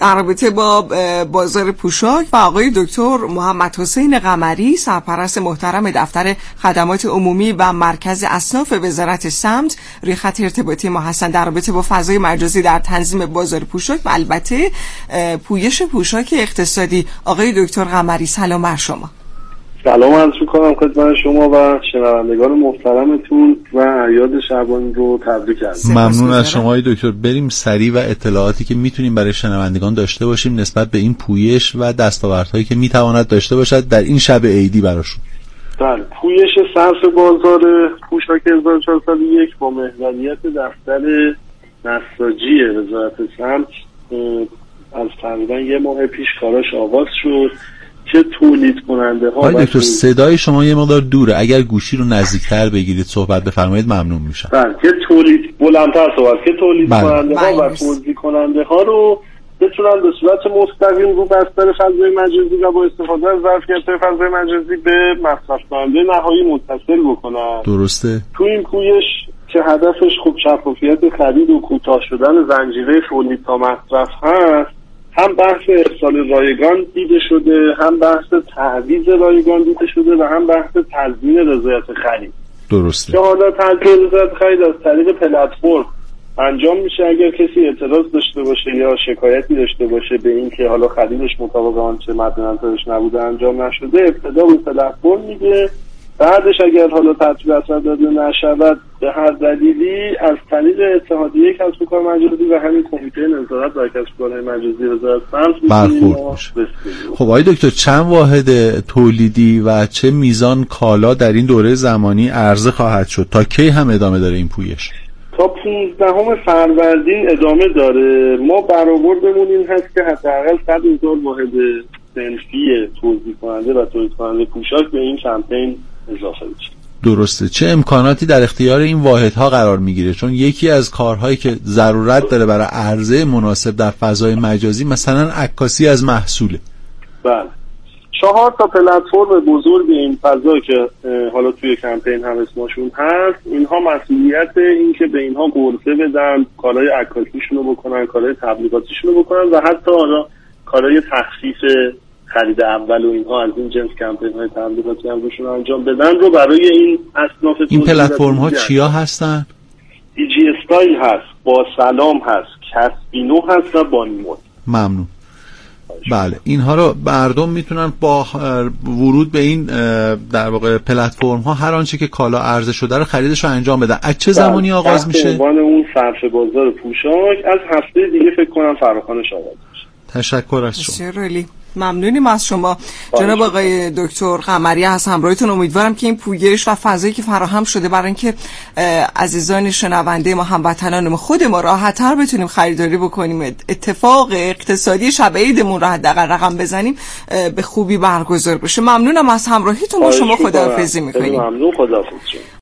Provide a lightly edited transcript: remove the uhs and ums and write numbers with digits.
در رابطه با بازار پوشاک و آقای دکتر محمد حسین قمری، سرپرست محترم دفتر خدمات عمومی و مرکز اصناف وزارت سمت، روی خط ارتباطی ما هستن در رابطه با فضای مجازی در تنظیم بازار پوشاک و البته پویش پوشاک اقتصادی. آقای دکتر قمری، سلام بر شما. سلام عرض می‌کنم خدمت شما و شنوندگان محترمتون و اعیاد شعبان رو تبریک عرض. ممنون از شما دکتر. بریم سریع و اطلاعاتی که میتونیم برای شنوندگان داشته باشیم نسبت به این پویش و دستاوردهایی که میتواند داشته باشد در این شب عیدی براشون. بله، پویش صرف بازار پوشاک 1401 با محوریت دفتر نساجی وزارت سمت از تقریبا یه ماه پیش کاراش آغاز شد که تولید کننده ها. آقای دکتر صدای شما یه مقدار دوره، اگر گوشی رو نزدیکتر بگیرید صحبت بفرمایید ممنون میشم. بله، که تولید بلندتر صحبت که تولید کننده ها و توزیع کننده ها رو بتونن به صورت مستقیم رو بستر فضای مجازی و با استفاده از ظرفیت‌های فضای مجازی به مصرف کننده نهایی متصل بکنن. درسته. تو این پویش که هدفش خب شفافیت خرید و کوتاه شدن زنجیره تولید تا مصرف هست، هم بحث ارسال رایگان دیده شده، هم بحث تعویض رایگان دیده شده و هم بحث تضمین رضایت خرید. درسته. که حالا تضمین رضایت خرید از طریق پلتفرم انجام میشه اگر کسی اعتراض داشته باشه یا شکایتی داشته باشه به این که حالا خریدش مطابق آنچه مد نظرش نبوده انجام نشده، ابتدا به پلتفرم میگه، بعدش اگر حالا ترتیب اثر داده نشود به هر دلیلی از طریق اتحادیه کسب و کار مجازی و همین کمیته نظارت بر کسب و کارهای مجازی وزارت سمت برخورد میشه. خب آقای دکتر، چند واحد تولیدی و چه میزان کالا در این دوره زمانی عرضه خواهد شد؟ تا کی هم ادامه داره این پویش؟ تا 15 فروردین ادامه داره. ما برآوردمون این هست که حداقل 100,000 واحد صنفی توزیع کننده و تولید کننده پوشاک به این کمپین اضافه بشه. درسته. چه امکاناتی در اختیار این واحدها قرار میگیره؟ چون یکی از کارهایی که ضرورت داره برای عرضه مناسب در فضای مجازی مثلا عکاسی از محصوله. بله، 4 پلتفرم بزرگ این فضا که حالا توی کمپین هم اسمشون هست، اینها مسئولیت این که به اینها قرصه بدن، کارهای عکاسیشون رو بکنن، کارهای تبلیغاتیشون رو بکنن و حتی حالا کارهای تخفیف خرید اول و اینها از این جنس کمپین های تبلیغاتی هم روشون انجام بدن رو برای این اصناف. این پلتفرم ها چیا هستن؟ ایجی استایل هست، با سلام هست، کسبینو هست و بانیمود. ممنون. بله، اینها رو مردم میتونن با ورود به این در واقع پلتفرم ها هر آنچه که کالا عرضه شده رو خریدش رو انجام بدن. از چه زمانی آغاز میشه؟ عنوان اون صرف بازار پوشاک از هفته دیگه فکر کنم فراخوانش آغاز میشه. تشکر از شما. ممنونیم از شما جناب آقای دکتر قمری. از همراهیتون امیدوارم که این پویش و فضایی که فراهم شده برای اینکه عزیزان شنونده ما، هموطنان ما، خود ما راحت‌تر بتونیم خریداری بکنیم، اتفاق اقتصادی شب عیدمون رو حداقل رقم بزنیم، به خوبی برگزار بشه. ممنونم از همراهیتون با شما. خداحافظی می‌کنیم. ممنون. خداحافظ.